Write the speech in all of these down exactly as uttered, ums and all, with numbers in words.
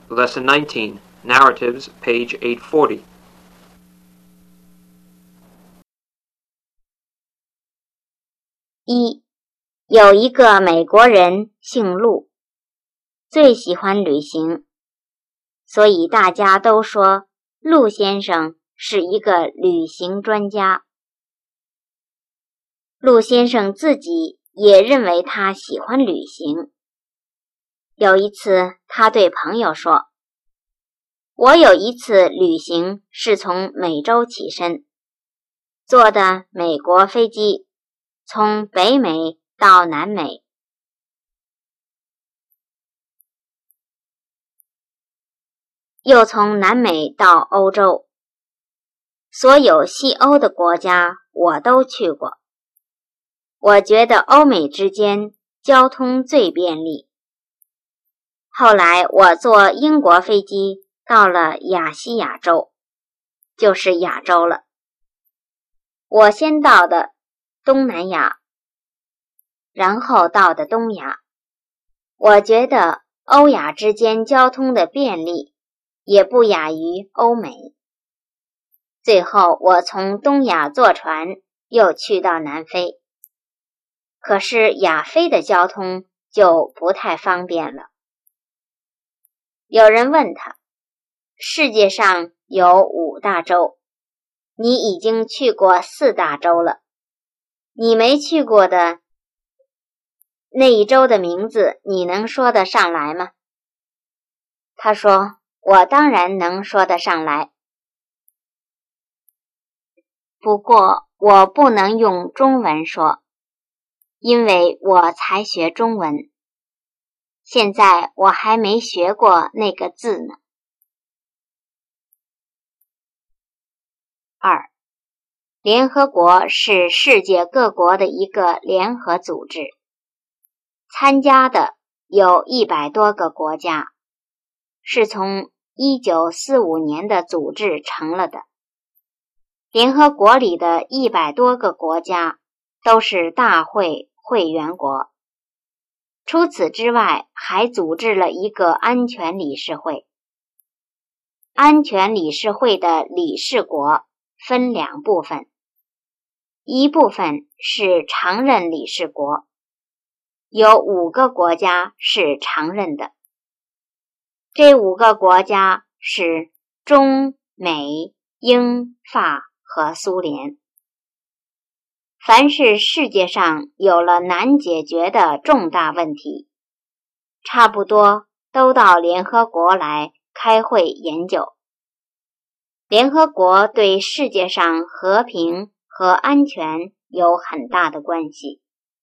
Lesson nineteen, Narratives, page eight forty. 一，有一个美国人姓陆，最喜欢旅行，所以大家都说陆先生是一个旅行专家。陆先生自己也认为他喜欢旅行。有一次，他对朋友说：“我有一次旅行是从美洲起身，坐的美国飞机，从北美到南美，又从南美到欧洲，所有西欧的国家我都去过。我觉得欧美之间交通最便利。后来我坐英国飞机到了亚细亚洲，就是亚洲了。我先到的东南亚，然后到的东亚。我觉得欧亚之间交通的便利也不亚于欧美。最后我从东亚坐船又去到南非。可是亚非的交通就不太方便了。有人问他，世界上有五大洲，你已经去过四大洲了，你没去过的那一洲的名字你能说得上来吗？他说，我当然能说得上来，不过我不能用中文说，因为我才学中文，现在我还没学过那个字呢。二，联合国是世界各国的一个联合组织，参加的有一百多个国家，是从一九四五年的组织成了的。联合国里的一百多个国家都是大会会员国，除此之外还组织了一个安全理事会。安全理事会的理事国分两部分，一部分是常任理事国，有五个国家是常任的。这五个国家是中、美、英、法和苏联。凡是世界上有了难解决的重大问题，差不多都到联合国来开会研究。联合国对世界上和平和安全有很大的关系。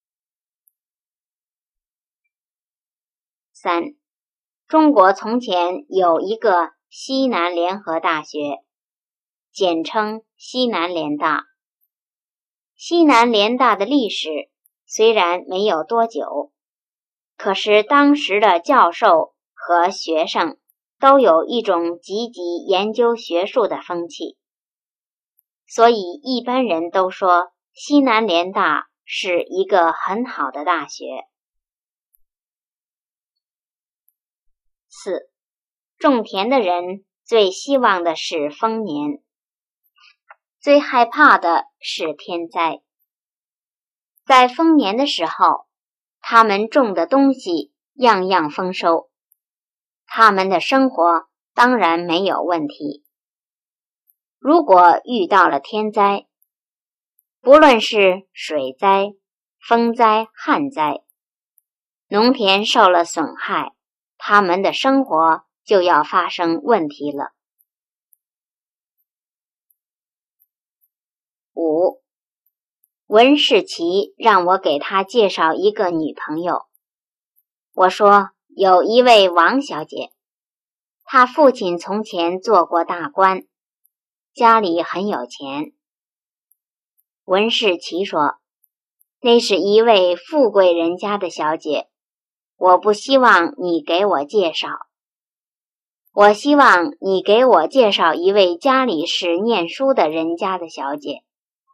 三，中国从前有一个西南联合大学，简称西南联大。西南联大的历史虽然没有多久，可是当时的教授和学生都有一种积极研究学术的风气，所以一般人都说西南联大是一个很好的大学。四，种田的人最希望的是丰年，最害怕的是天灾。在丰年的时候，他们种的东西样样丰收，他们的生活当然没有问题。如果遇到了天灾，不论是水灾、风灾、旱灾，农田受了损害，他们的生活就要发生问题了。五，文士奇让我给他介绍一个女朋友。我说，有一位王小姐，她父亲从前做过大官，家里很有钱。文士奇说，那是一位富贵人家的小姐，我不希望你给我介绍。我希望你给我介绍一位家里是念书的人家的小姐。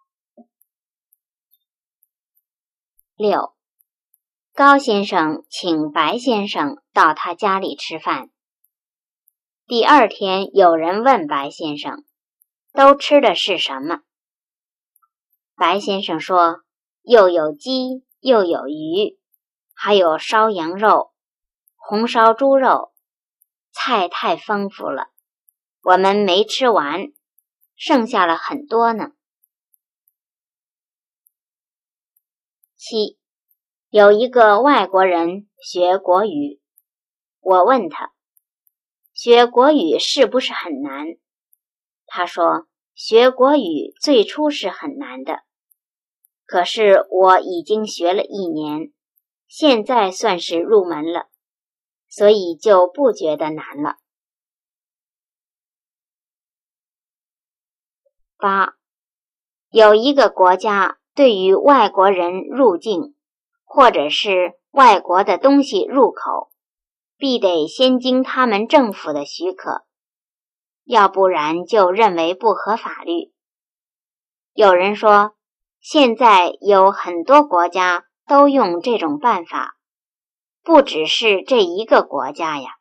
六，高先生请白先生到他家里吃饭， 第二天有人问白先生，都吃的是什么？白先生说，又有鸡，又有鱼，还有烧羊肉，红烧猪肉，菜太丰富了，我们没吃完，剩下了很多呢。七，有一个外国人学国语，我问他，学国语是不是很难？他说，学国语最初是很难的，可是我已经学了一年，现在算是入门了，所以就不觉得难了。八，有一个国家对于外国人入境，或者是外国的东西入口，必得先经他们政府的许可，要不然就认为不合法律。有人说，现在有很多国家都用这种办法，不只是这一个国家呀。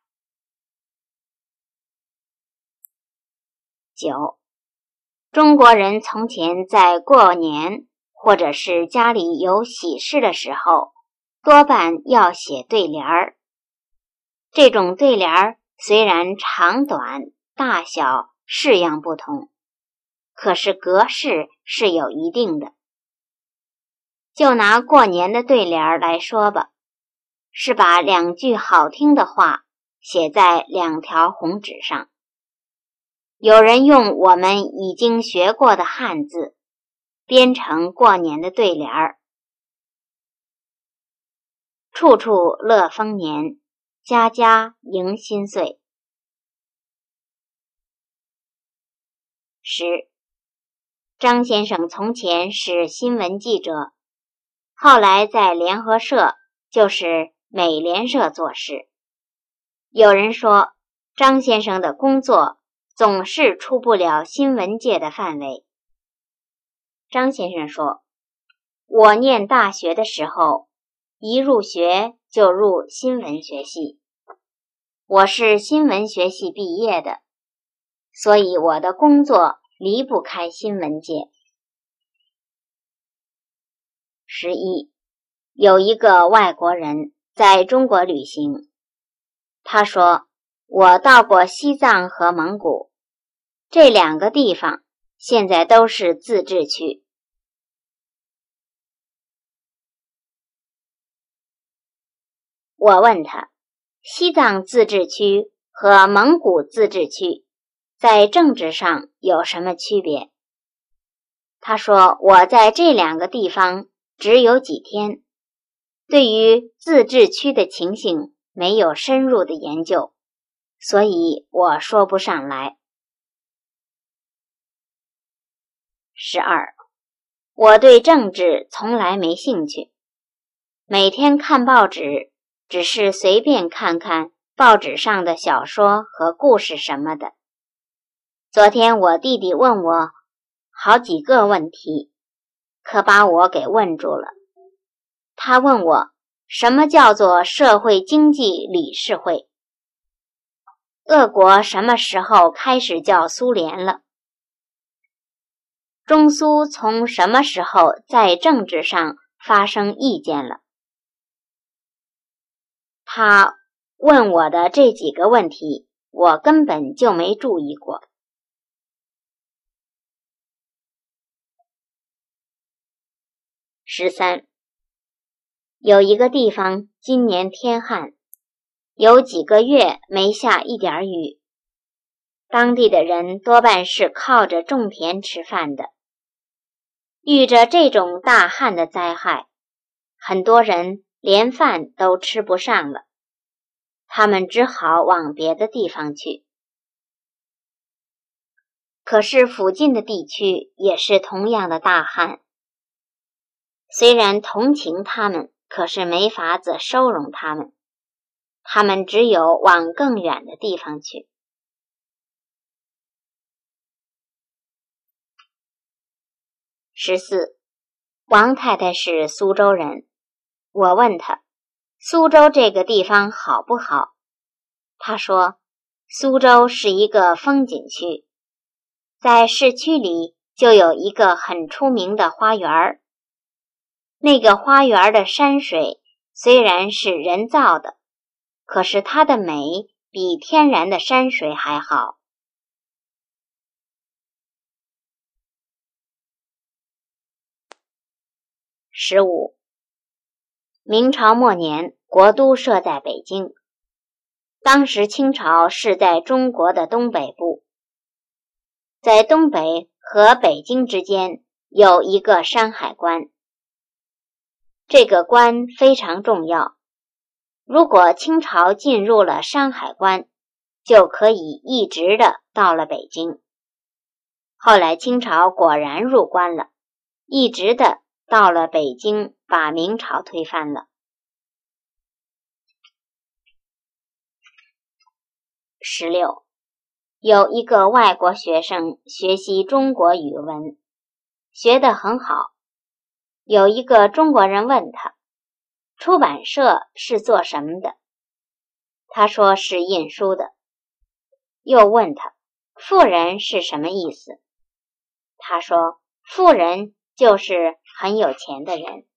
九，中国人从前在过年或者是家里有喜事的时候，多半要写对联儿。这种对联儿虽然长短、大小、式样不同，可是格式是有一定的。就拿过年的对联儿来说吧，是把两句好听的话写在两条红纸上。有人用我们已经学过的汉字编成过年的对联儿，处处乐丰年，家家迎新岁。十，张先生从前是新闻记者，后来在联合社，就是美联社做事。有人说，张先生的工作总是出不了新闻界的范围。张先生说，我念大学的时候，一入学就入新闻学系，我是新闻学系毕业的，所以我的工作离不开新闻界。十一，有一个外国人在中国旅行，他说，我到过西藏和蒙古，这两个地方现在都是自治区。我问他，西藏自治区和蒙古自治区在政治上有什么区别？他说，我在这两个地方只有几天，对于自治区的情形没有深入的研究，所以我说不上来。十二，我对政治从来没兴趣，每天看报纸只是随便看看报纸上的小说和故事什么的。昨天我弟弟问我好几个问题，可把我给问住了。他问我，什么叫做社会经济理事会？俄国什么时候开始叫苏联了？中苏从什么时候在政治上发生意见了？他问我的这几个问题，我根本就没注意过。十三，有一个地方今年天旱，有几个月没下一点雨，当地的人多半是靠着种田吃饭的。遇着这种大旱的灾害，很多人连饭都吃不上了，他们只好往别的地方去。可是附近的地区也是同样的大旱，虽然同情他们，可是没法子收容他们，他们只有往更远的地方去。十四，王太太是苏州人，我问她，苏州这个地方好不好？她说， 苏州是一个风景区，在市区里就有一个很出名的花园。那个花园的山水虽然是人造的，可是它的美比天然的山水还好。十五，明朝末年，国都设在北京。当时清朝是在中国的东北部，在东北和北京之间有一个山海关。这个关非常重要，如果清朝进入了山海关，就可以一直的到了北京。后来清朝果然入关了，一直的到了北京，把明朝推翻了。十六，有一个外国学生学习中国语文，学得很好。有一个中国人问他，出版社是做什么的？他说是印书的。又问他，富人是什么意思？他说，富人就是很有钱的人。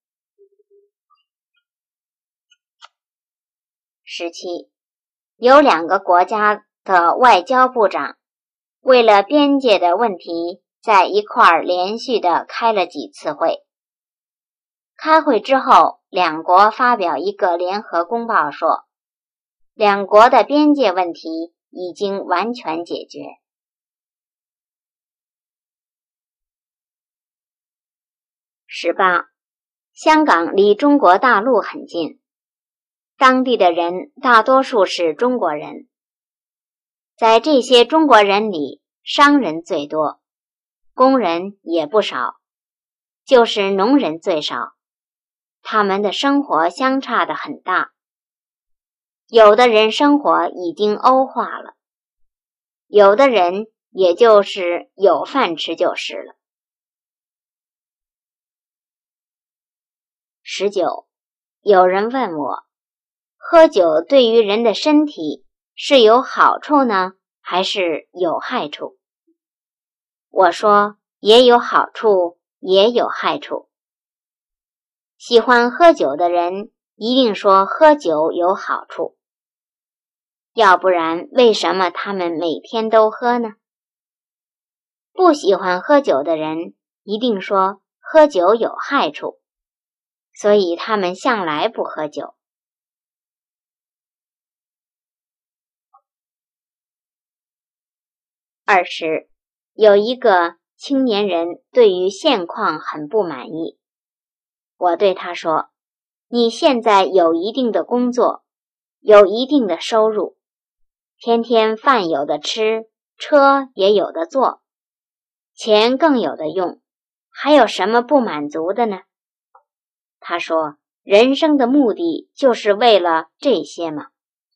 十七，有两个国家的外交部长为了边界的问题，在一块儿连续的开了几次会。开会之后，两国发表一个联合公报说，两国的边界问题已经完全解决。十八，香港离中国大陆很近，当地的人大多数是中国人。在这些中国人里，商人最多，工人也不少，就是农人最少。他们的生活相差得很大，有的人生活已经欧化了，有的人也就是有饭吃就是了。十九，有人问我，喝酒对于人的身体是有好处呢，还是有害处？我说，也有好处，也有害处。喜欢喝酒的人一定说喝酒有好处，要不然为什么他们每天都喝呢？不喜欢喝酒的人一定说喝酒有害处，所以他们向来不喝酒。二十，有一个青年人对于现况很不满意。我对他说，你现在有一定的工作，有一定的收入，天天饭有的吃，车也有的坐，钱更有的用，还有什么不满足的呢？他说，人生的目的就是为了这些嘛。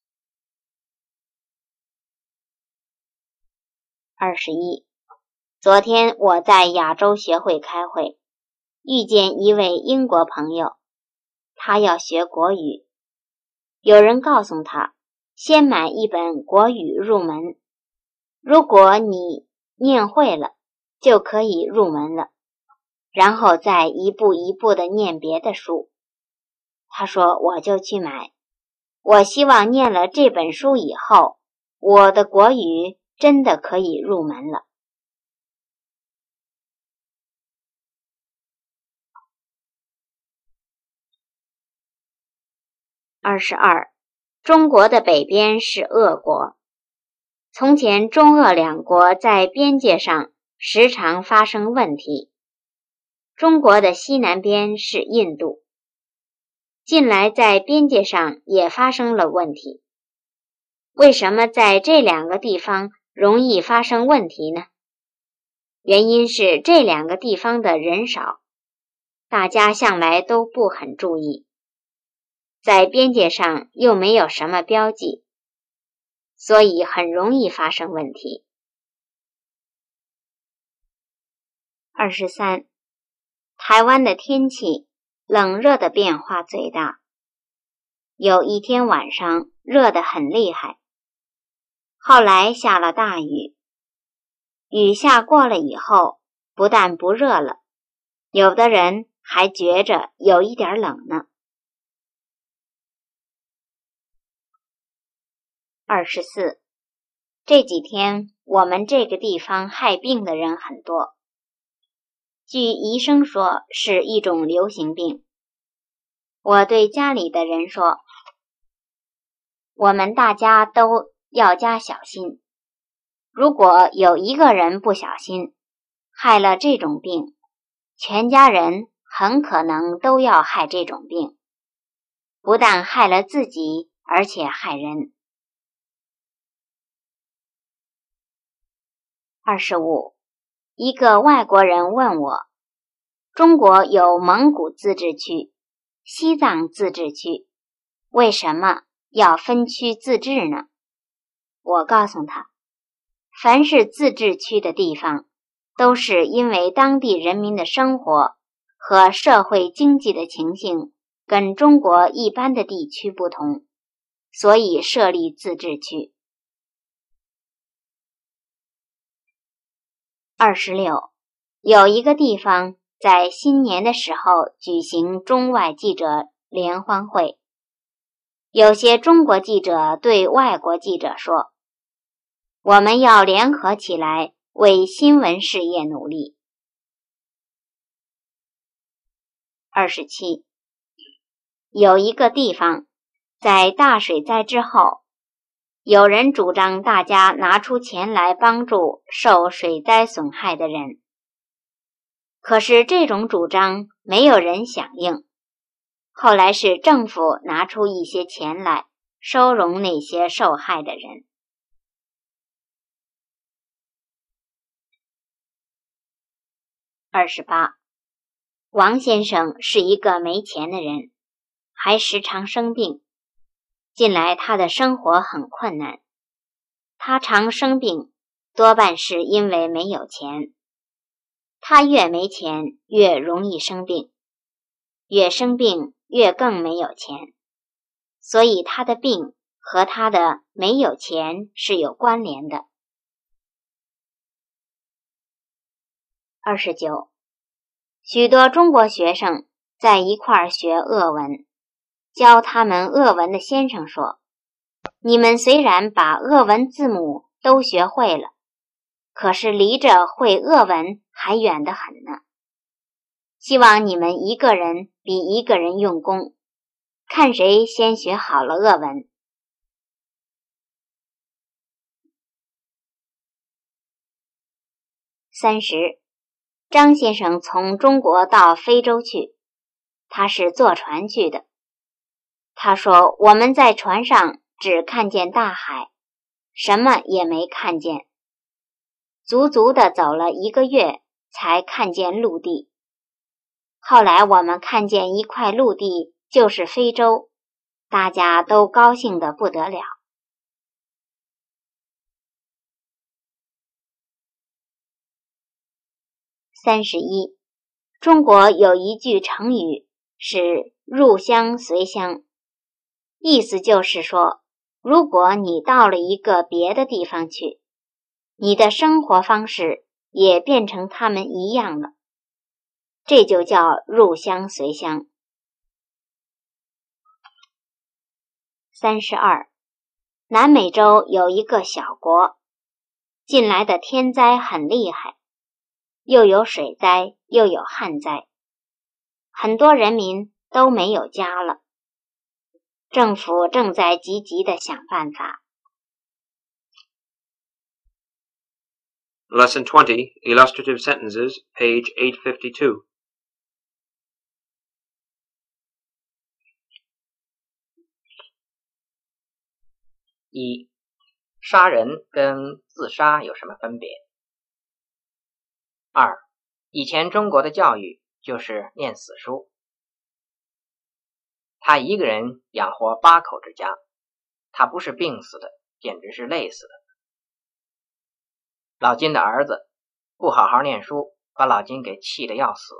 二十一，昨天我在亚洲学会开会，遇见一位英国朋友，他要学国语。有人告诉他，先买一本国语入门，如果你念会了，就可以入门了，然后再一步一步地念别的书。他说，我就去买。我希望念了这本书以后，我的国语真的可以入门了。二十二，中国的北边是俄国。从前中俄两国在边界上时常发生问题。中国的西南边是印度，近来在边界上也发生了问题。为什么在这两个地方容易发生问题呢？原因是这两个地方的人少，大家向来都不很注意。在边界上又没有什么标记，所以很容易发生问题。二十三，台湾的天气冷热的变化最大。有一天晚上热得很厉害， 后来下了大雨，雨下过了以后，不但不热了，有的人还觉着有一点冷呢。二十四，这几天我们这个地方害病的人很多，据医生说是一种流行病。我对家里的人说，我们大家都要加小心，如果有一个人不小心害了这种病，全家人很可能都要害这种病，不但害了自己，而且害人。二十五，一个外国人问我，中国有蒙古自治区、西藏自治区，为什么要分区自治呢？我告诉他，凡是自治区的地方，都是因为当地人民的生活和社会经济的情形跟中国一般的地区不同，所以设立自治区。二十六，有一个地方在新年的时候举行中外记者联欢会，有些中国记者对外国记者说，我们要联合起来为新闻事业努力。二十七，有一个地方在大水灾之后，有人主张大家拿出钱来帮助受水灾损害的人，可是这种主张没有人响应，后来是政府拿出一些钱来收容那些受害的人。二十八，王先生是一个没钱的人，还时常生病，近来他的生活很困难，他常生病，多半是因为没有钱。他越没钱，越容易生病，越生病越更没有钱，所以他的病和他的没有钱是有关联的。二十九，许多中国学生在一块儿学俄文，教他们俄文的先生说，你们虽然把俄文字母都学会了，可是离着会俄文还远得很呢。希望你们一个人比一个人用功，看谁先学好了俄文。三十，张先生从中国到非洲去，他是坐船去的。他说，我们在船上只看见大海，什么也没看见，足足的走了一个月才看见陆地。后来我们看见一块陆地，就是非洲，大家都高兴得不得了。三十一，中国有一句成语是入乡随乡，意思就是说，如果你到了一个别的地方去，你的生活方式也变成他们一样了，这就叫入乡随乡。三十二，南美洲有一个小国，近来的天灾很厉害，又有水灾，又有旱灾，很多人民都没有家了，政府正在积极地想办法。 Lesson twenty, Illustrative Sentences, page eight fifty-two. 一、杀人跟自杀有什么分别？二、以前中国的教育就是念死书。他一个人养活八口之家，他不是病死的，简直是累死的。老金的儿子不好好念书，把老金给气得要死。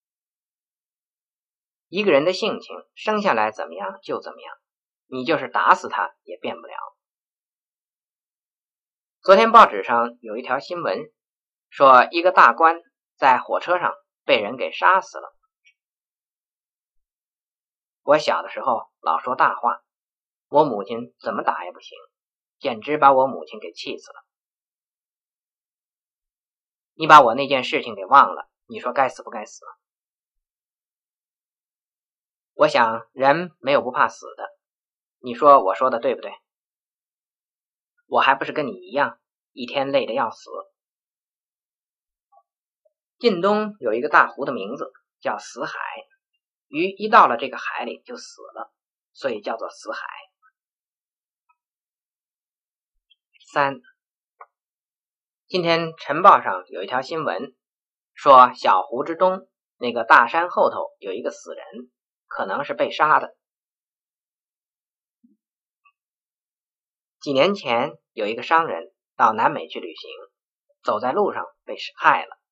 一个人的性情生下来怎么样就怎么样，你就是打死他也变不了。 昨天报纸上有一条新闻，说一个大官在火车上被人给杀死了。我小的时候老说大话，我母亲怎么打也不行，简直把我母亲给气死了。你把我那件事情给忘了，你说该死不该死吗？我想人没有不怕死的，你说我说的对不对？我还不是跟你一样，一天累得要死。晋东有一个大湖的名字叫死海，鱼一到了这个海里就死了，所以叫做死海。三，今天晨报上有一条新闻，说小湖之东那个大山后头有一个死人，可能是被杀的。几年前有一个商人到南美去旅行，走在路上被害了。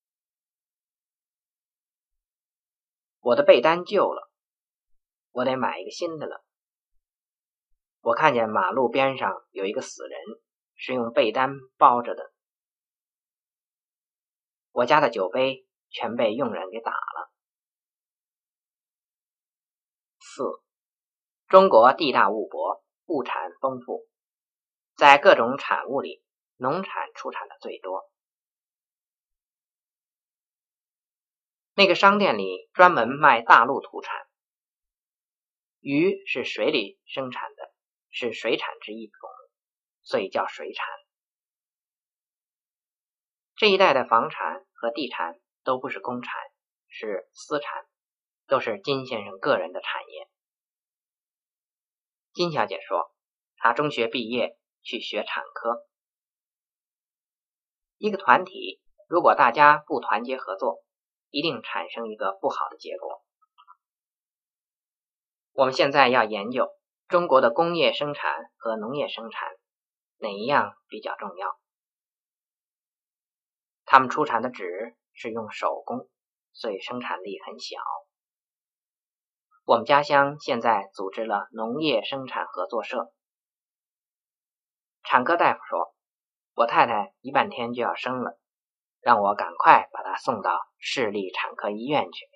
我的被单旧了，我得买一个新的了。我看见马路边上有一个死人，是用被单包着的。我家的酒杯全被佣人给打了。四，中国地大物博，物产丰富，在各种产物里，农产出产的最多。那个商店里专门卖大陆土产，鱼是水里生产的，是水产之一种，所以叫水产。这一带的房产和地产都不是公产，是私产，都是金先生个人的产业。金小姐说，她中学毕业去学产科。一个团体如果大家不团结合作，一定产生一个不好的结果。我们现在要研究中国的工业生产和农业生产哪一样比较重要。他们出产的纸是用手工，所以生产力很小。我们家乡现在组织了农业生产合作社。产科大夫说，我太太一半天就要生了，让我赶快把她送到市立产科医院去。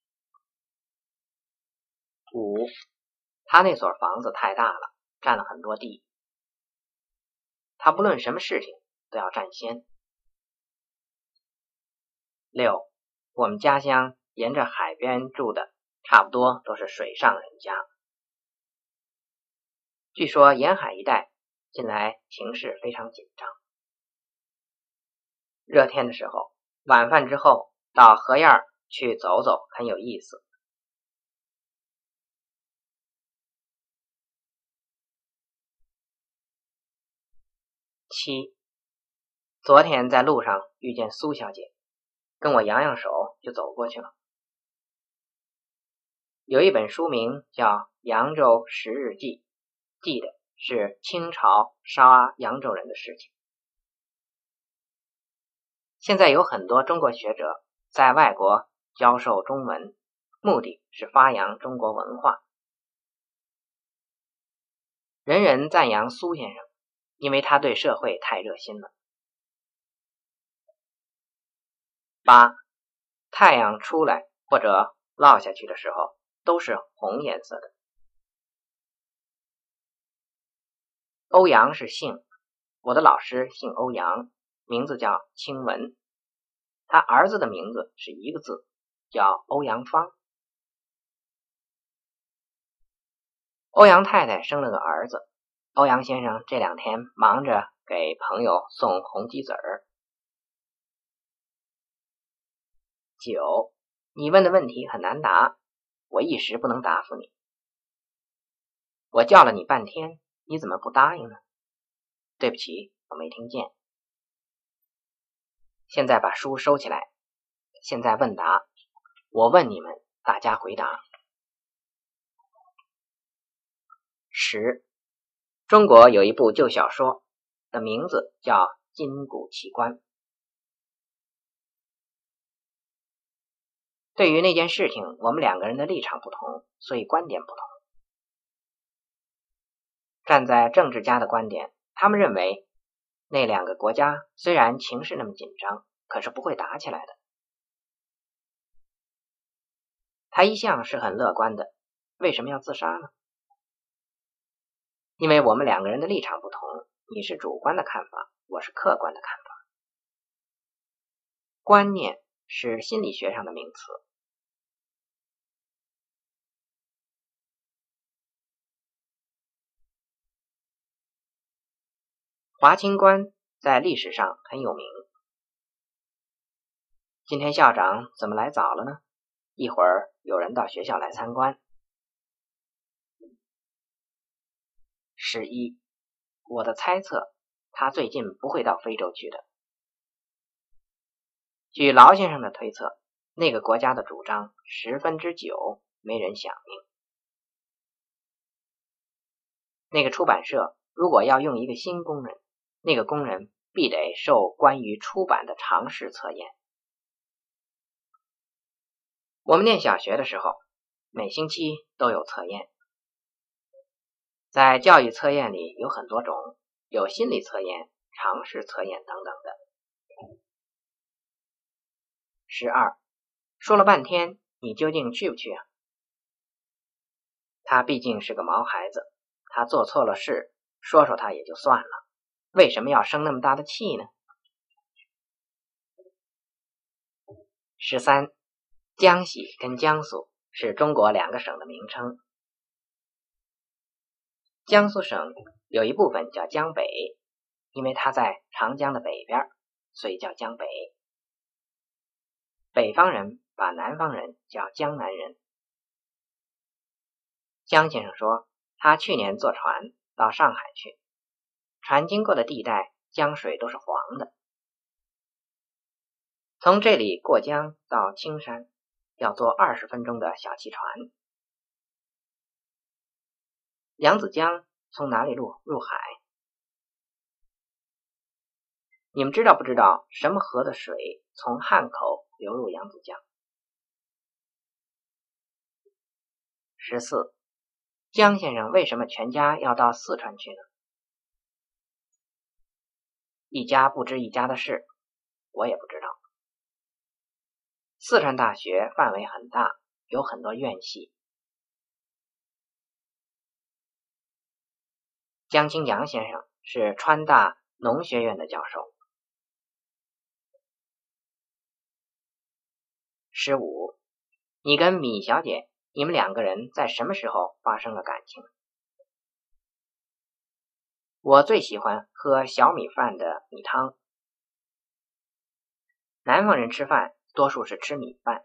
五，他那所房子太大了，占了很多地，他不论什么事情都要占先。六，我们家乡沿着海边住的差不多都是水上人家。据说沿海一带近来情势非常紧张。热天的时候，晚饭之后到河沿去走走很有意思。七，昨天在路上遇见苏小姐，跟我扬扬手就走过去了。有一本书名叫《扬州十日记》，记的是清朝杀扬州人的事情。现在有很多中国学者在外国教授中文，目的是发扬中国文化。人人赞扬苏先生，因为他对社会太热心了。八，太阳出来或者落下去的时候都是红颜色的。欧阳是姓，我的老师姓欧阳，名字叫清文，他儿子的名字是一个字，叫欧阳芳。欧阳太太生了个儿子，欧阳先生这两天忙着给朋友送红鸡子儿。九，你问的问题很难答，我一时不能答复你。我叫了你半天，你怎么不答应呢？对不起，我没听见。现在把书收起来，现在问答，我问你们，大家回答。十，中国有一部旧小说的名字叫《金谷奇观》。对于那件事情，我们两个人的立场不同，所以观点不同。站在政治家的观点，他们认为那两个国家虽然情势那么紧张，可是不会打起来的。他一向是很乐观的，为什么要自杀呢？因为我们两个人的立场不同，你是主观的看法，我是客观的看法。观念是心理学上的名词。华清观在历史上很有名。今天校长怎么来早了呢？一会儿有人到学校来参观。十一，我的猜测，他最近不会到非洲去的。据劳先生的推测，那个国家的主张十分之九没人响应。那个出版社如果要用一个新工人，那个工人必得受关于出版的常识测验。我们念小学的时候，每星期都有测验。在教育测验里有很多种，有心理测验、常识测验等等的。十二，说了半天，你究竟去不去啊？他毕竟是个毛孩子，他做错了事，说说他也就算了，为什么要生那么大的气呢？十三，江西跟江苏是中国两个省的名称。江苏省有一部分叫江北，因为它在长江的北边，所以叫江北。北方人把南方人叫江南人。江先生说，他去年坐船到上海去，船经过的地带江水都是黄的。从这里过江到青山要坐二十分钟的小汽船。扬子江从哪里入入海？你们知道不知道什么河的水从汉口流入扬子江？十四，江先生为什么全家要到四川去呢？一家不知一家的事，我也不知道。四川大学范围很大，有很多院系。江青阳先生是川大农学院的教授。十五，你跟米小姐，你们两个人在什么时候发生了感情？我最喜欢喝小米饭的米汤。南方人吃饭多数是吃米饭。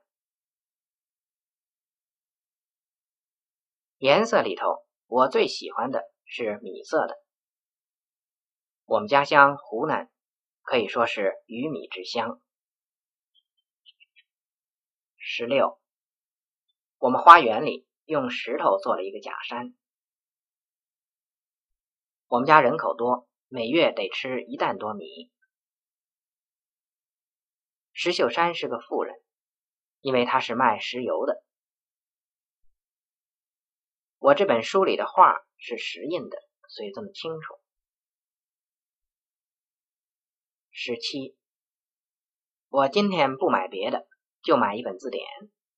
颜色里头，我最喜欢的是米色的。我们家乡湖南可以说是鱼米之乡。十六，我们花园里用石头做了一个假山。我们家人口多，每月得吃一担多米。石秀山是个富人，因为他是卖石油的。我这本书里的画是石印的，所以这么清楚。十七，我今天不买别的，就买一本字典。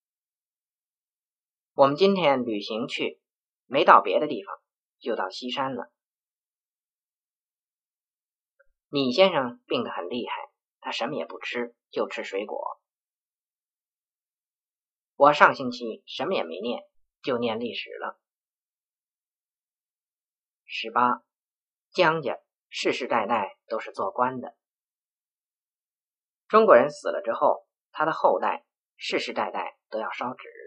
我们今天旅行去，没到别的地方，就到西山了。米先生病得很厉害，他什么也不吃，就吃水果。我上星期什么也没念，就念历史了。十八，江家世世代代都是做官的。中国人死了之后，他的后代世世代代都要烧纸。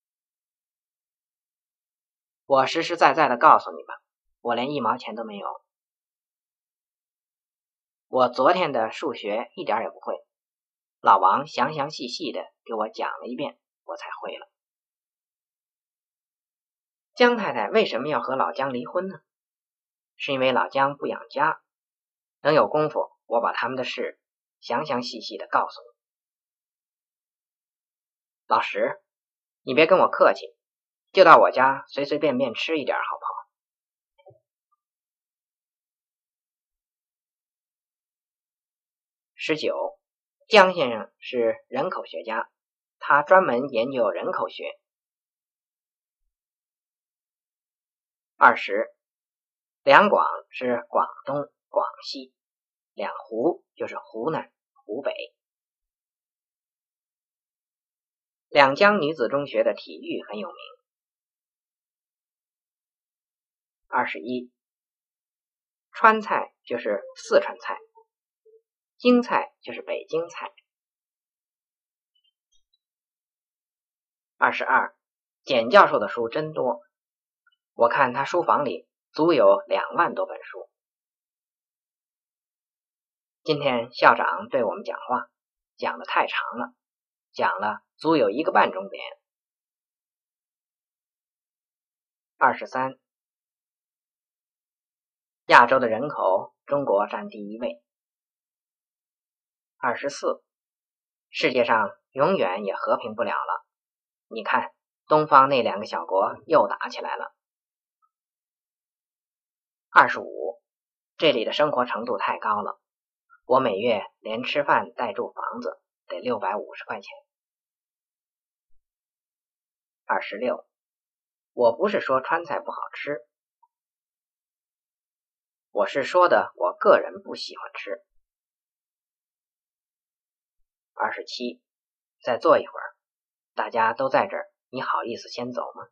我实实在在的告诉你吧，我连一毛钱都没有。我昨天的数学一点也不会，老王详详细细的给我讲了一遍，我才会了。江太太为什么要和老江离婚呢？是因为老江不养家。等有功夫，我把他们的事详详细细的告诉你。老石，你别跟我客气，就到我家随随便便吃一点好不好？ 十九，江先生是人口学家，他专门研究人口学。二十，两广是广东、广西，两湖就是湖南、湖北。两江女子中学的体育很有名。二十一，川菜就是四川菜，京菜就是北京菜。二十二，简教授的书真多，我看他书房里足有两万多本书。今天校长对我们讲话，讲得太长了，讲了足有一个半钟点。二十三，亚洲的人口，中国占第一位。二十四，世界上永远也和平不了了。你看，东方那两个小国又打起来了。二十五，这里的生活程度太高了，我每月连吃饭带住房子得六百五十块钱。二十六，我不是说川菜不好吃，我是说的我个人不喜欢吃。二十七，再坐一会儿，大家都在这儿，你好意思先走吗？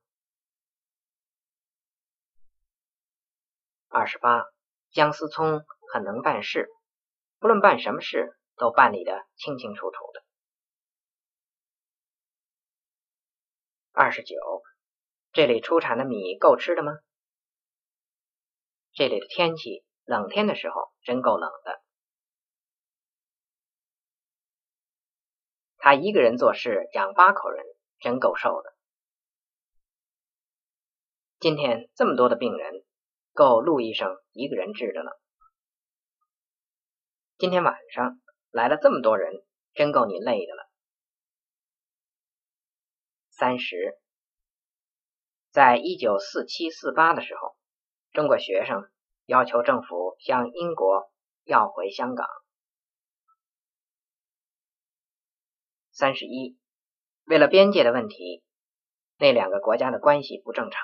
二十八，姜思聪很能办事，不论办什么事都办理得清清楚楚的。二十九，这里出产的米够吃的吗？这里的天气，冷天的时候真够冷的。他一个人做事养八口人，真够受的。今天这么多的病人，够陆医生一个人治的了。今天晚上来了这么多人，真够你累的了。三十，在一九四七四八的时候，中国学生要求政府向英国要回香港。三十一，为了边界的问题，那两个国家的关系不正常。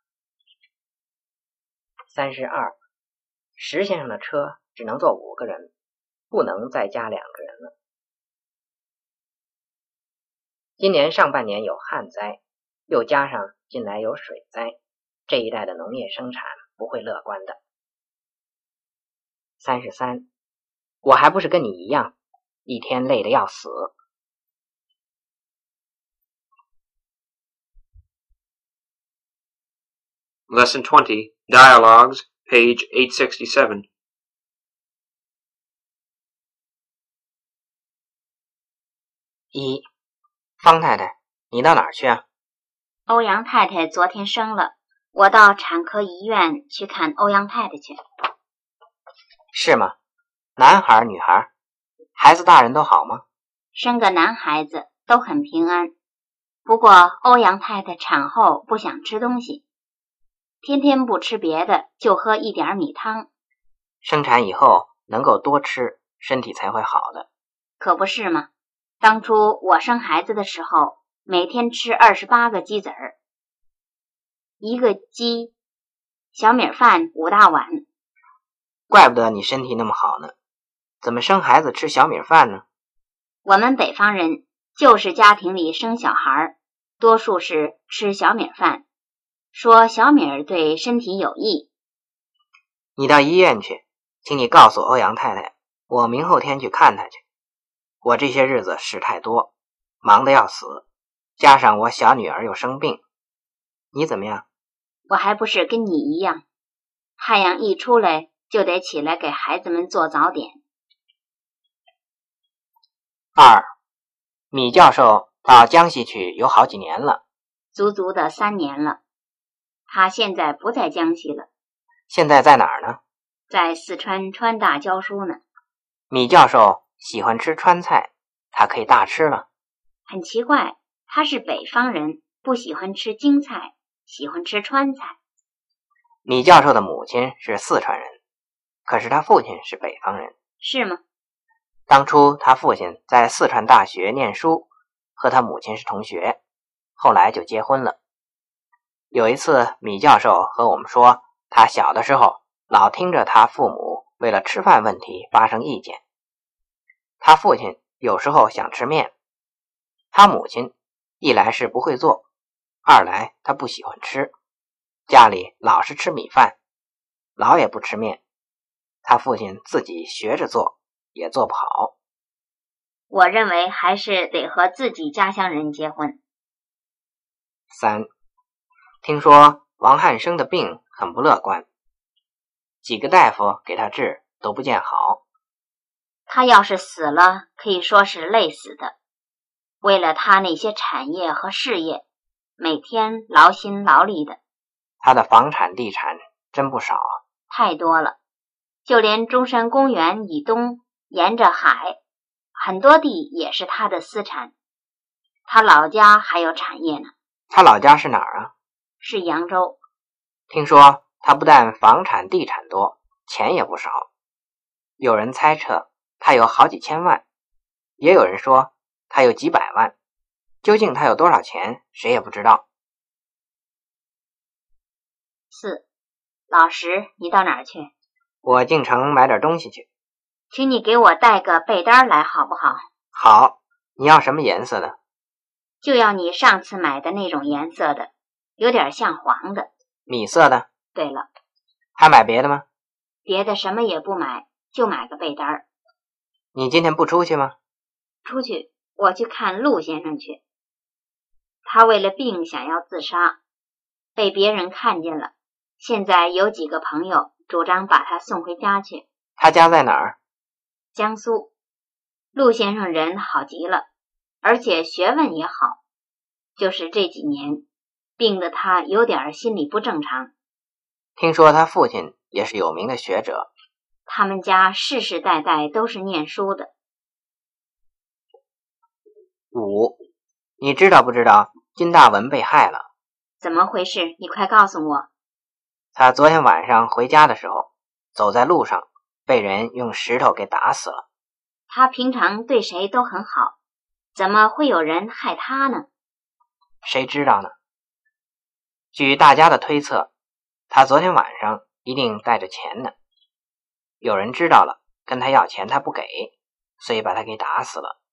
三十二，石先生的车只能坐五个人，不能再加两个人了。今年上半年有旱灾，又加上近来有水灾，这一带的农业生产不会乐观的。三十三，我还不是跟你一样，一天累得要死。 Lesson twenty, Dialogues, page eight sixty-seven. 一，方太太，你到哪儿去啊？ 欧阳太太昨天生了，我到产科医院去看欧阳太太去。 是吗？男孩女孩？孩子大人都好吗？ 生个男孩子，都很平安。不过欧阳太太产后不想吃东西，天天不吃别的，就喝一点米汤。 生产以后能够多吃，身体才会好的。 可不是吗？当初我生孩子的时候，每天吃二十八个鸡子儿，一个鸡，小米饭五大碗。 怪不得你身体那么好呢，怎么生孩子吃小米饭呢？ 我们北方人就是家庭里生小孩，多数是吃小米饭，说小米儿对身体有益。 你到医院去，请你告诉欧阳太太，我明后天去看她去。我这些日子事太多，忙得要死，加上我小女儿又生病。你怎么样？ 我还不是跟你一样，太阳一出来就得起来给孩子们做早点。 二，米教授到江西去有好几年了。 足足的三年了。他现在不在江西了。 现在在哪儿呢？ 在四川川大教书呢。 米教授喜欢吃川菜，他可以大吃了。 很奇怪，他是北方人，不喜欢吃京菜，喜欢吃川菜。 米教授的母亲是四川人，可是他父亲是北方人。 是吗？ 当初他父亲在四川大学念书，和他母亲是同学，后来就结婚了。有一次米教授和我们说，他小的时候老听着他父母为了吃饭问题发生意见。他父亲有时候想吃面，他母亲一来是不会做，二来他不喜欢吃，家里老是吃米饭，老也不吃面，他父亲自己学着做也做不好。 我认为还是得和自己家乡人结婚。 三，听说王汉生的病很不乐观，几个大夫给他治都不见好。 他要是死了，可以说是累死的。为了他那些产业和事业，每天劳心劳力的。 他的房产地产真不少， 太多了。就连中山公园以东，沿着海，很多地也是他的私产。他老家还有产业呢。 他老家是哪儿啊？ 是扬州。 听说他不但房产地产多，钱也不少。有人猜测他有好几千万，也有人说他有几百万。究竟他有多少钱，谁也不知道。 四，老石，你到哪儿去？ 我进城买点东西去。 请你给我带个被单来好不好？ 好，你要什么颜色的？ 就要你上次买的那种颜色的，有点像黄的。 米色的？ 对了。 还买别的吗？ 别的什么也不买，就买个被单。 你今天不出去吗？ 出去，我去看陆先生去。他为了病想要自杀，被别人看见了，现在有几个朋友主张把他送回家去。 他家在哪儿？ 江苏。陆先生人好极了，而且学问也好，就是这几年病得他有点心理不正常。 听说他父亲也是有名的学者。 他们家世世代代都是念书的。 五，你知道不知道金大文被害了？ 怎么回事？你快告诉我。 他昨天晚上回家的时候，走在路上被人用石头给打死了。 他平常对谁都很好，怎么会有人害他呢？ 谁知道呢？据大家的推测，他昨天晚上一定带着钱呢。有人知道了，跟他要钱他不给，所以把他给打死了。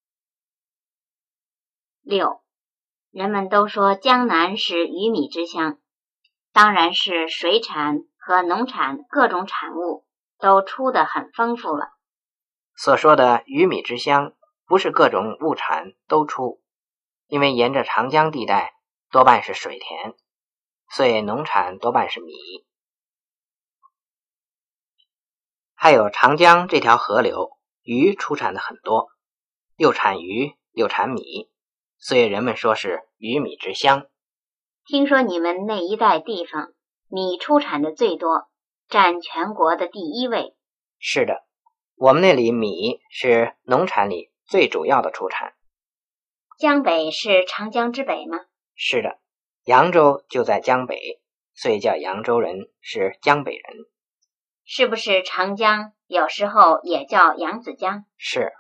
六，人们都说江南是鱼米之乡，当然是水产和农产各种产物都出得很丰富了。 所说的鱼米之乡，不是各种物产都出，因为沿着长江地带多半是水田，所以农产多半是米。还有长江这条河流，鱼出产的很多，又产鱼又产米，所以人们说是鱼米之乡。 听说你们那一带地方米出产的最多，占全国的第一位。 是的，我们那里米是农产里最主要的出产。 江北是长江之北吗？ 是的，扬州就在江北，所以叫扬州人是江北人。 是不是长江有时候也叫扬子江？ 是。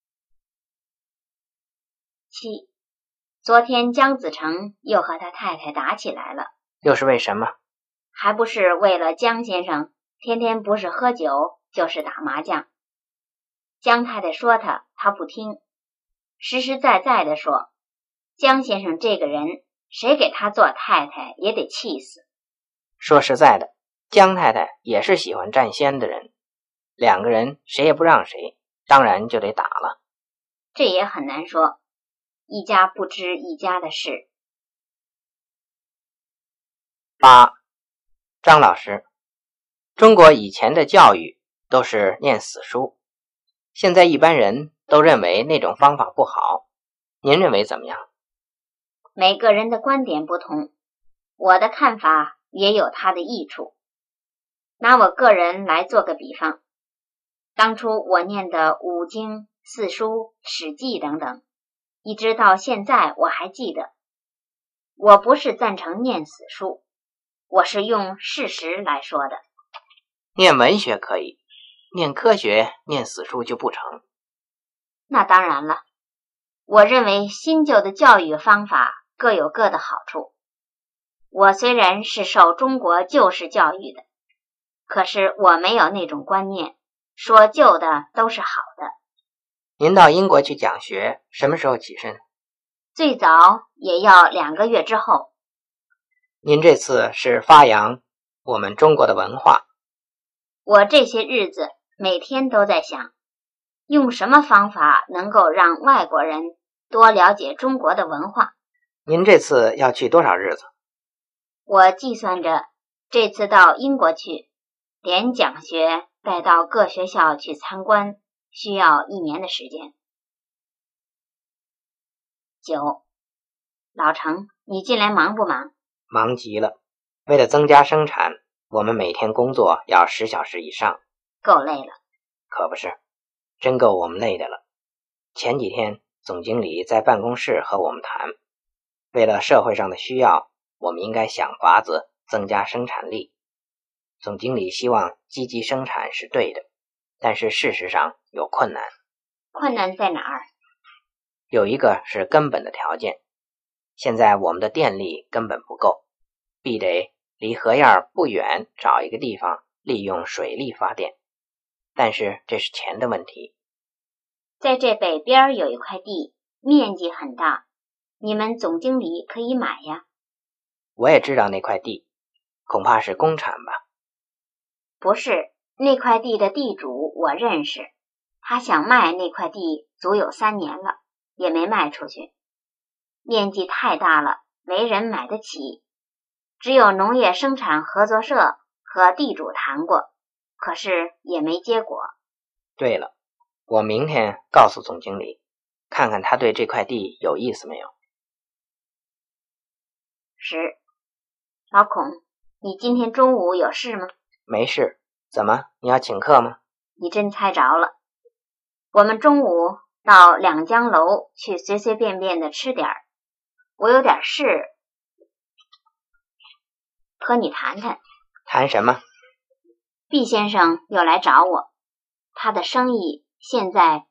七，昨天江子成又和他太太打起来了。 又是为什么？ 还不是为了江先生天天不是喝酒就是打麻将。江太太说他，他不听，实实在在的说，江先生这个人，谁给他做太太也得气死。 说实在的，江太太也是喜欢占先的人，两个人谁也不让谁，当然就得打了。 这也很难说，一家不知一家的事。 八，张老师，中国以前的教育都是念死书，现在一般人都认为那种方法不好，您认为怎么样？ 每个人的观点不同，我的看法也有它的益处。拿我个人来做个比方，当初我念的五经、四书、史记等等，一直到现在我还记得。我不是赞成念死书，我是用事实来说的。 念文学可以，念科学、念死书就不成。 那当然了，我认为新旧的教育方法各有各的好处。我虽然是受中国旧式教育的，可是我没有那种观念，说旧的都是好的。 您到英国去讲学，什么时候起身？ 最早也要两个月之后。 您这次是发扬我们中国的文化。 我这些日子每天都在想，用什么方法能够让外国人多了解中国的文化。 您这次要去多少日子？ 我计算着这次到英国去，连讲学带到各学校去参观，需要一年的时间。九，老程，你近来忙不忙？ 忙极了。为了增加生产，我们每天工作要十小时以上。 够累了。 可不是，真够我们累的了。前几天总经理在办公室和我们谈，为了社会上的需要，我们应该想法子增加生产力。总经理希望积极生产是对的，但是事实上有困难。 困难在哪儿？ 有一个是根本的条件，现在我们的电力根本不够，必得离河沿不远找一个地方利用水力发电，但是这是钱的问题。 在这北边有一块地，面积很大，你们总经理可以买呀。 我也知道那块地，恐怕是公产吧？ 不是，那块地的地主我认识，他想卖那块地足有三年了，也没卖出去。面积太大了，没人买得起。只有农业生产合作社和地主谈过，可是也没结果。 对了，我明天告诉总经理，看看他对这块地有意思没有。 十，老孔，你今天中午有事吗？ 没事。怎么，你要请客吗？ 你真猜着了。我们中午到两江楼去随随便便的吃点儿，我有点事和你谈谈。 谈什么？ 毕先生又来找我，他的生意现在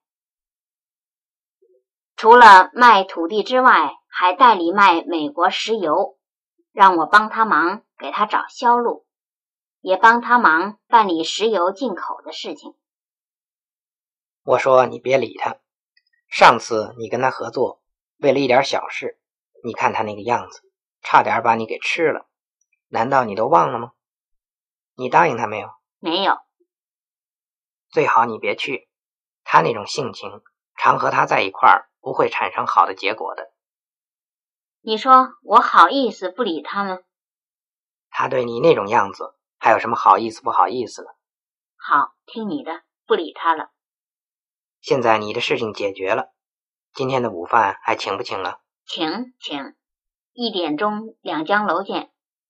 除了卖土地之外，还代理卖美国石油，让我帮他忙，给他找销路，也帮他忙办理石油进口的事情。 我说你别理他，上次你跟他合作，为了一点小事，你看他那个样子，差点把你给吃了，难道你都忘了吗？你答应他没有？ 没有。 最好你别去，他那种性情，常和他在一块儿不会产生好的结果的。 你说我好意思不理他吗？ 他对你那种样子，还有什么好意思不好意思了？ 好，听你的，不理他了。 现在你的事情解决了，今天的午饭还请不请了？ 请请，一点钟两江楼见。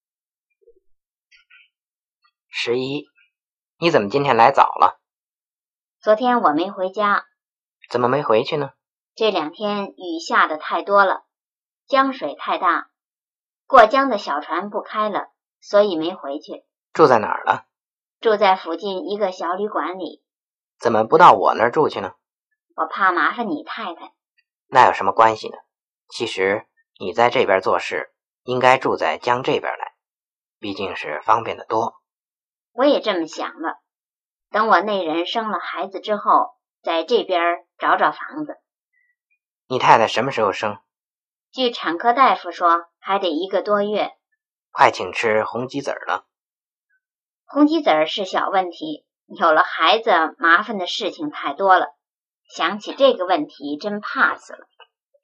十一，你怎么今天来早了？ 昨天我没回家。 怎么没回去呢？ 这两天雨下的太多了，江水太大，过江的小船不开了，所以没回去。 住在哪儿了？ 住在附近一个小旅馆里。 怎么不到我那儿住去呢？ 我怕麻烦你太太。 那有什么关系呢？其实你在这边做事，应该住在江这边来，毕竟是方便得多。 我也这么想了，等我那人生了孩子之后，在这边找找房子。 你太太什么时候生？ 据产科大夫说，还得一个多月。 快请吃红鸡子儿了。 红鸡子儿是小问题，有了孩子，麻烦的事情太多了。想起这个问题，真怕死了。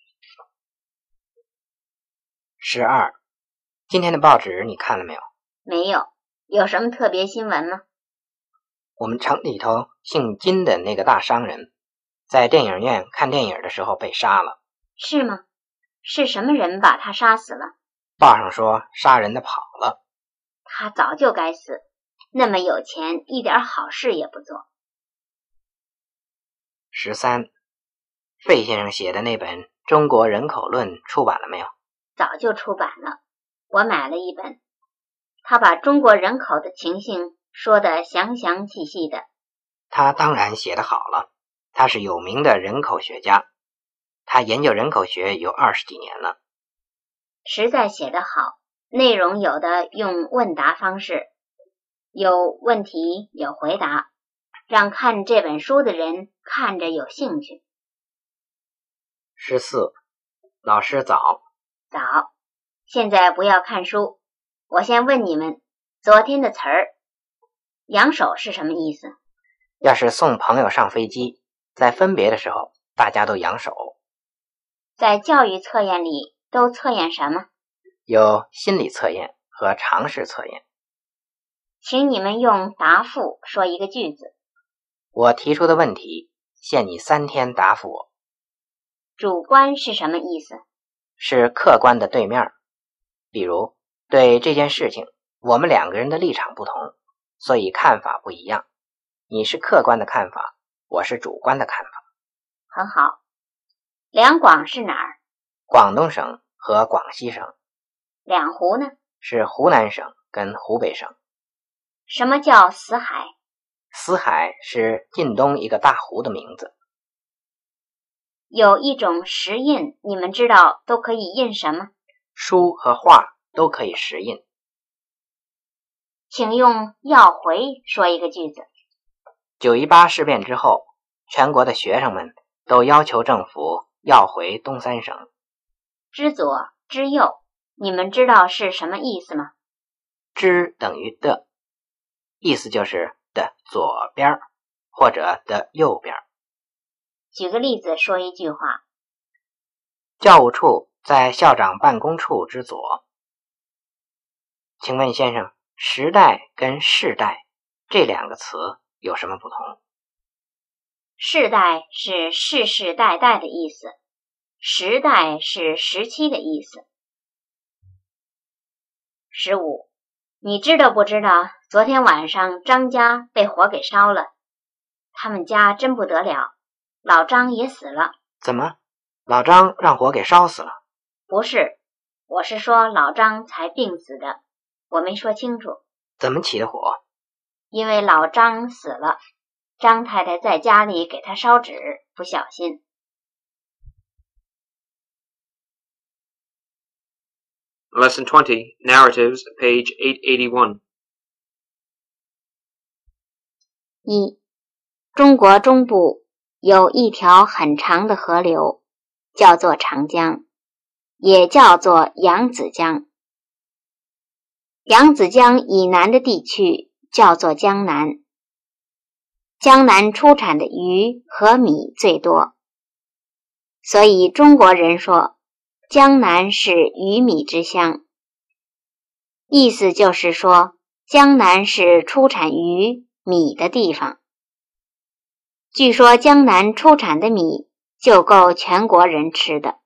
十二，今天的报纸你看了没有？ 没有。有什么特别新闻吗？ 我们城里头姓金的那个大商人，在电影院看电影的时候被杀了。 是吗？是什么人把他杀死了？ 报上说杀人的跑了。 他早就该死，那么有钱，一点好事也不做。 十三，费先生写的那本《中国人口论》出版了没有？ 早就出版了，我买了一本。他把中国人口的情形说得详详细细的。 他当然写得好了， 他是有名的人口学家，他研究人口学有二十几年了。 实在写得好，内容有的用问答方式，有问题有回答，让看这本书的人看着有兴趣。 十四，老师早。 早，现在不要看书，我先问你们昨天的词儿，扬手是什么意思？ 要是送朋友上飞机，在分别的时候大家都扬手。 在教育测验里都测验什么？ 有心理测验和常识测验。 请你们用答复说一个句子。 我提出的问题，限你三天答复我。 主观是什么意思？ 是客观的对面。比如，对这件事情，我们两个人的立场不同，所以看法不一样。你是客观的看法，我是主观的看法。 很好。两广是哪儿？ 广东省和广西省。 两湖呢？ 是湖南省跟湖北省。 什么叫死海？ 死海是晋东一个大湖的名字。 有一种石印，你们知道都可以印什么？ 书和画都可以石印。 请用要回说一个句子。 九一八事变之后，全国的学生们都要求政府要回东三省。 之左之右，你们知道是什么意思吗？ 之等于的，意思就是的左边或者的右边。 举个例子说一句话。 教务处在校长办公处之左。请问先生，时代跟世代这两个词有什么不同？ 世代是世世代代的意思，时代是时期的意思。十五，你知道不知道昨天晚上张家被火给烧了？他们家真不得了，老张也死了。 怎么？老张让火给烧死了？ 不是，我是说老张才病死的，我没说清楚。 怎么起的火？ 因为老张死了，张太太在家里给他烧纸，不小心。 Lesson twenty, Narratives, page eight eighty-one. 一，中国中部有一条很长的河流，叫做长江，也叫做扬子江。扬子江以南的地区叫做江南。江南出产的鱼和米最多，所以中国人说江南是鱼米之乡。意思就是说，江南是出产鱼米的地方。据说江南出产的米就够全国人吃的。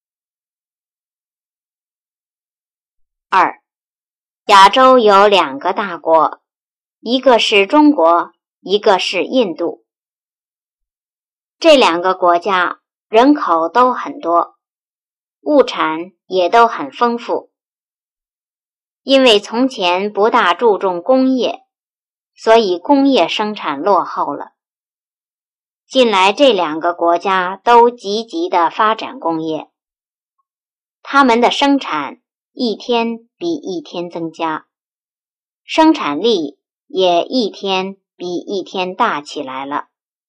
二，亚洲有两个大国，一个是中国，一个是印度。这两个国家人口都很多，物产也都很丰富。因为从前不大注重工业，所以工业生产落后了。近来这两个国家都积极地发展工业，他们的生产一天比一天增加，生产力也一天比一天大起来了。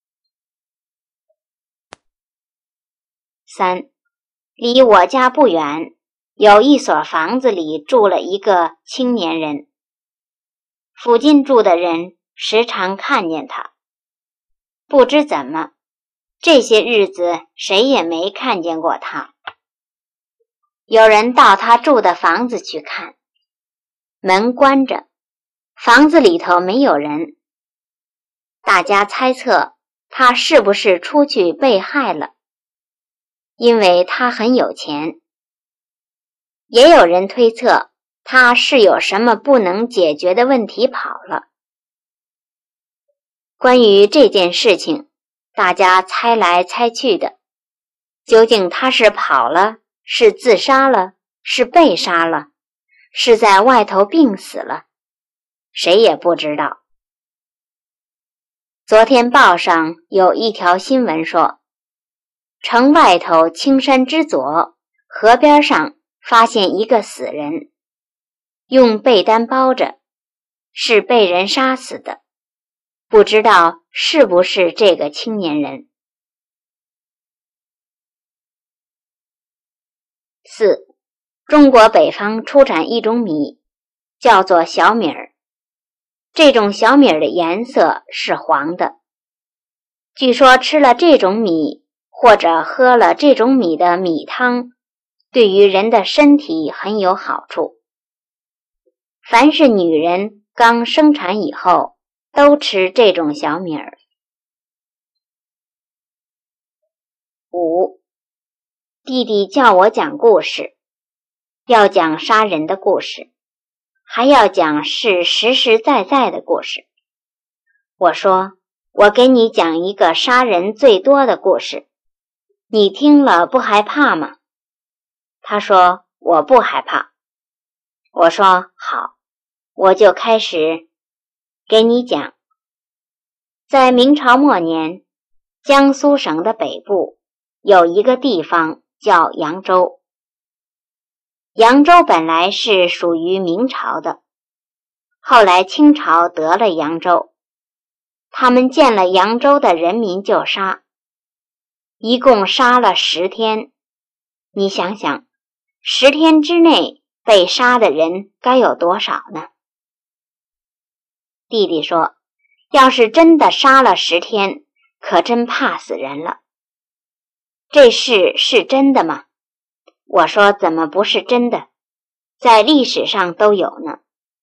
三，离我家不远，有一所房子里住了一个青年人，附近住的人时常看见他。不知怎么，这些日子谁也没看见过他。有人到他住的房子去看，门关着，房子里头没有人。大家猜测他是不是出去被害了，因为他很有钱。也有人推测他是有什么不能解决的问题跑了。关于这件事情，大家猜来猜去的，究竟他是跑了，是自杀了，是被杀了，是在外头病死了，谁也不知道。 昨天报上有一条新闻说，城外头青山之左，河边上发现一个死人，用被单包着，是被人杀死的，不知道是不是这个青年人。四，中国北方出产一种米，叫做小米儿。这种小米儿的颜色是黄的。据说吃了这种米，或者喝了这种米的米汤，对于人的身体很有好处。凡是女人刚生产以后，都吃这种小米儿。五，弟弟叫我讲故事，要讲杀人的故事，还要讲是实实在在的故事。我说，我给你讲一个杀人最多的故事，你听了不害怕吗？他说，我不害怕。我说，好，我就开始给你讲。在明朝末年，江苏省的北部有一个地方叫扬州。扬州本来是属于明朝的，后来清朝得了扬州，他们见了扬州的人民就杀，一共杀了十天。你想想，十天之内被杀的人该有多少呢？弟弟说，要是真的杀了十天，可真怕死人了。这事是真的吗？我说，怎么不是真的？在历史上都有呢。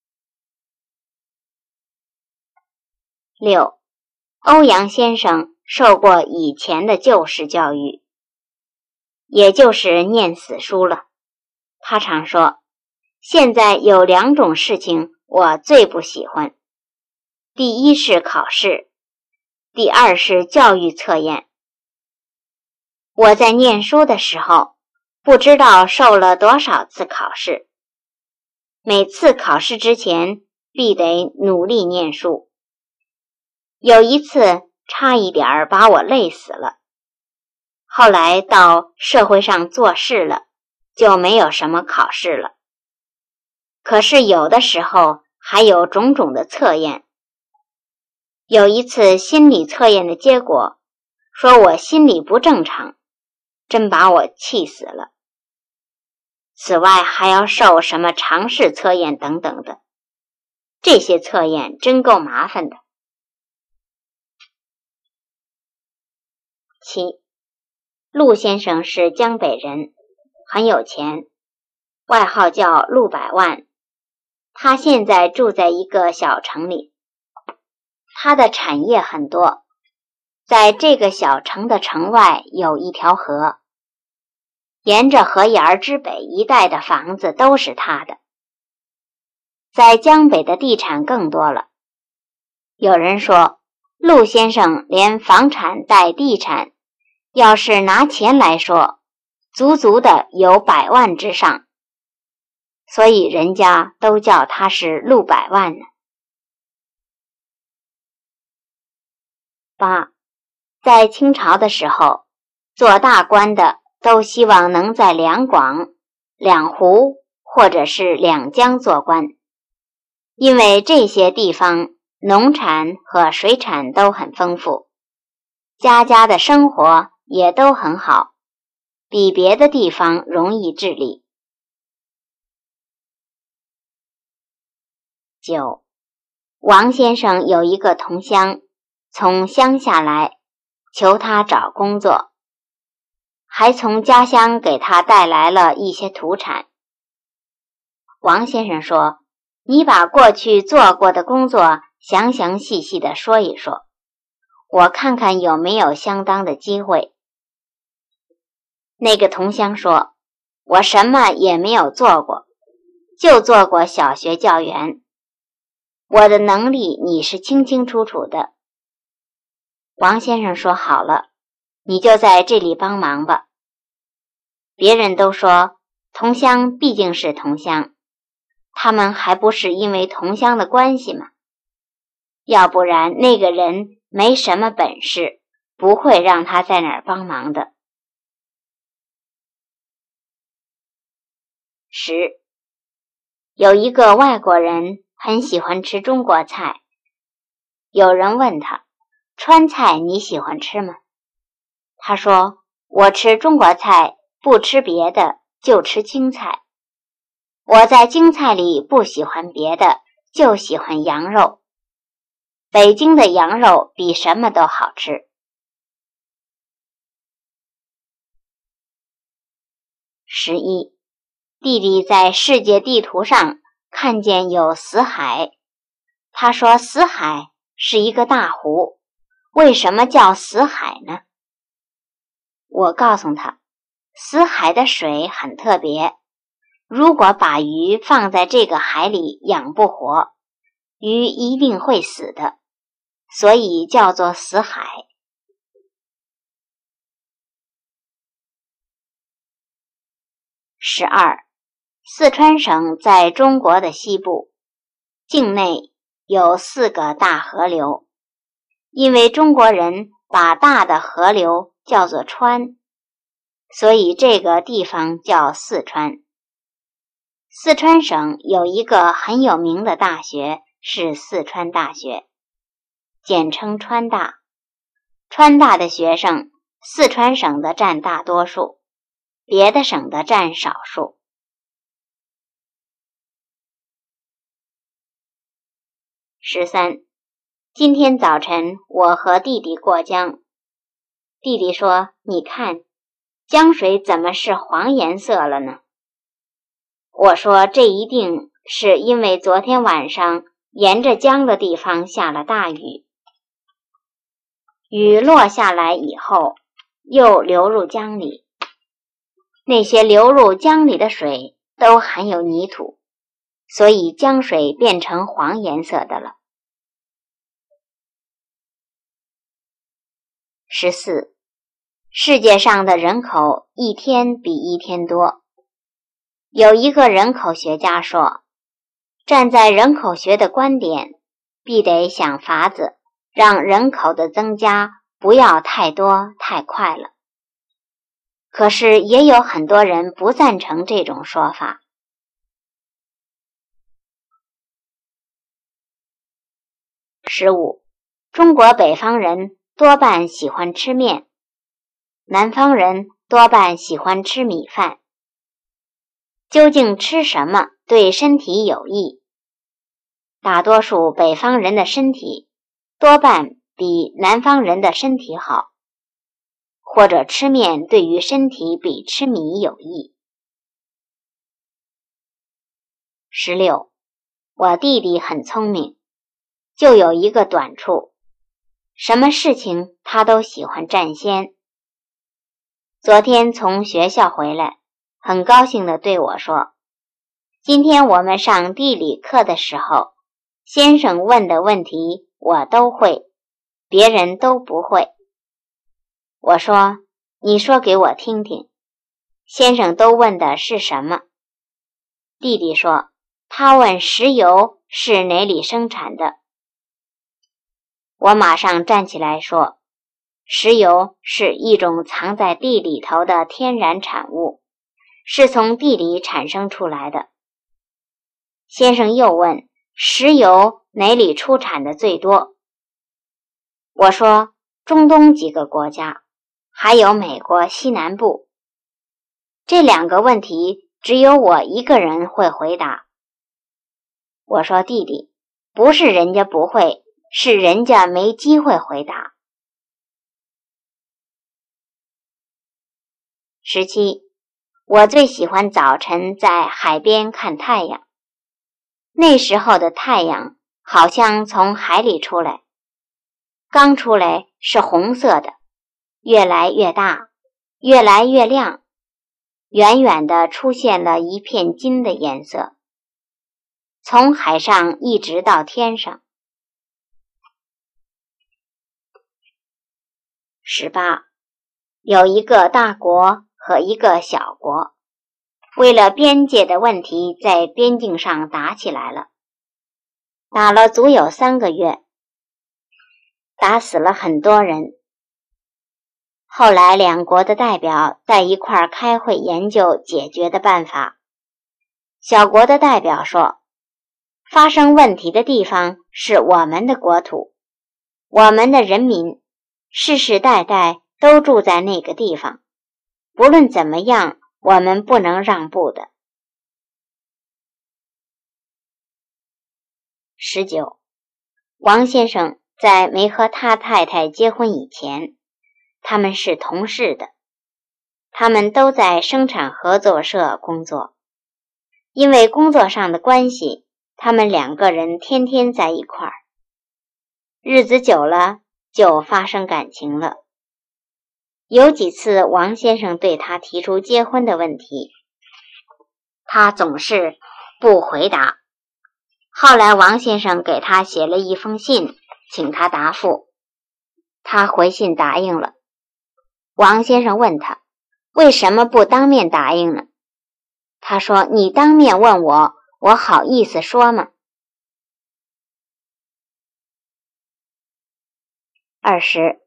六，欧阳先生受过以前的旧式教育，也就是念死书了。他常说，现在有两种事情我最不喜欢，第一是考试，第二是教育测验。我在念书的时候，不知道受了多少次考试，每次考试之前必得努力念书。有一次差一点把我累死了，后来到社会上做事了，就没有什么考试了。可是有的时候还有种种的测验。有一次心理测验的结果说我心理不正常，真把我气死了。此外还要受什么常识测验等等的，这些测验真够麻烦的。七，陆先生是江北人，很有钱，外号叫陆百万。他现在住在一个小城里，他的产业很多。在这个小城的城外有一条河，沿着河沿之北一带的房子都是他的。在江北的地产更多了。有人说，陆先生连房产带地产，要是拿钱来说，足足的有百万之上，所以人家都叫他是陆百万呢。八，在清朝的时候，做大官的都希望能在两广、两湖或者是两江做官，因为这些地方农产和水产都很丰富，家家的生活也都很好，比别的地方容易治理。九，王先生有一个同乡，从乡下来，求他找工作，还从家乡给他带来了一些土产。王先生说，你把过去做过的工作详详细细地说一说，我看看有没有相当的机会。那个同乡说，我什么也没有做过，就做过小学教员，我的能力你是清清楚楚的。王先生说，好了，你就在这里帮忙吧。别人都说同乡毕竟是同乡，他们还不是因为同乡的关系吗？要不然那个人没什么本事，不会让他在那儿帮忙的。十，有一个外国人很喜欢吃中国菜，有人问他，川菜你喜欢吃吗？他说，我吃中国菜，不吃别的，就吃京菜。我在京菜里不喜欢别的，就喜欢羊肉。北京的羊肉比什么都好吃。十一，弟弟在世界地图上看见有死海，他说死海是一个大湖，为什么叫死海呢？我告诉他，死海的水很特别，如果把鱼放在这个海里养不活，鱼一定会死的，所以叫做死海。十二，四川省在中国的西部，境内有四个大河流，因为中国人把大的河流叫做川，所以这个地方叫四川。四川省有一个很有名的大学，是四川大学，简称川大。川大的学生，四川省的占大多数，别的省的占少数。十三，今天早晨我和弟弟过江，弟弟说，你看，江水怎么是黄颜色了呢？我说，这一定是因为昨天晚上沿着江的地方下了大雨，雨落下来以后又流入江里，那些流入江里的水都含有泥土，所以江水变成黄颜色的了。十四，世界上的人口一天比一天多。有一个人口学家说，站在人口学的观点，必得想法子让人口的增加不要太多太快了。可是也有很多人不赞成这种说法。十五，中国北方人多半喜欢吃面，南方人多半喜欢吃米饭。究竟吃什么对身体有益？大多数北方人的身体多半比南方人的身体好，或者吃面对于身体比吃米有益。十六，我弟弟很聪明，就有一个短处，什么事情他都喜欢占先。昨天从学校回来，很高兴地对我说，今天我们上地理课的时候，先生问的问题我都会，别人都不会。我说，你说给我听听，先生都问的是什么？弟弟说，他问石油是哪里生产的。我马上站起来说，石油是一种藏在地里头的天然产物，是从地里产生出来的。先生又问，石油哪里出产的最多？我说，中东几个国家，还有美国西南部。这两个问题只有我一个人会回答。我说，弟弟，不是人家不会，是人家没机会回答。十七，我最喜欢早晨在海边看太阳。那时候的太阳好像从海里出来，刚出来是红色的，越来越大，越来越亮，远远地出现了一片金的颜色，从海上一直到天上。十八，有一个大国和一个小国，为了边界的问题在边境上打起来了，打了足有三个月。 打死了很多人。后来两国的代表在一块儿开会研究解决的办法。小国的代表说，发生问题的地方是我们的国土，我们的人民世世代代都住在那个地方，不论怎么样，我们不能让步的。十九，王先生在没和他太太结婚以前，他们是同事的，他们都在生产合作社工作，因为工作上的关系，他们两个人天天在一块儿，日子久了就发生感情了。有几次王先生对他提出结婚的问题，他总是不回答。后来王先生给他写了一封信，请他答复，他回信答应了。王先生问他，为什么不当面答应呢？他说，你当面问我，我好意思说吗？二十，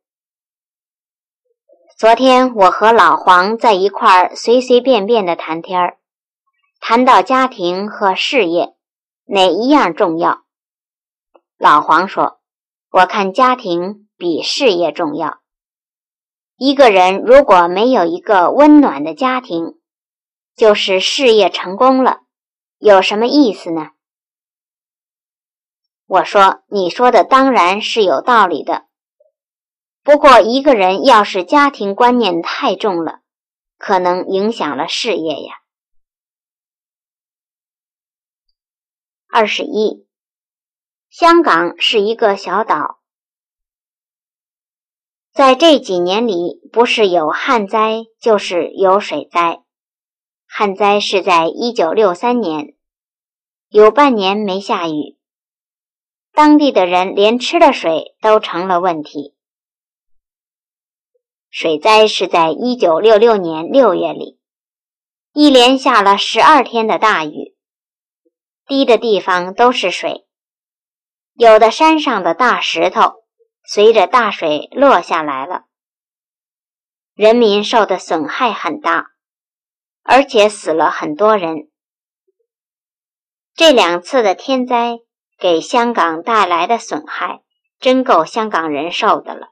昨天我和老黄在一块儿随随便便的谈天儿，谈到家庭和事业，哪一样重要？老黄说，我看家庭比事业重要。一个人如果没有一个温暖的家庭，就是事业成功了，有什么意思呢？我说，你说的当然是有道理的。不过一个人要是家庭观念太重了，可能影响了事业呀。二十一，香港是一个小岛，在这几年里，不是有旱灾，就是有水灾。旱灾是在一九六三年，有半年没下雨，当地的人连吃的水都成了问题。水灾是在一九六六年六月里，一连下了十二天的大雨，低的地方都是水，有的山上的大石头随着大水落下来了，人民受的损害很大，而且死了很多人。这两次的天灾给香港带来的损害真够香港人受的了。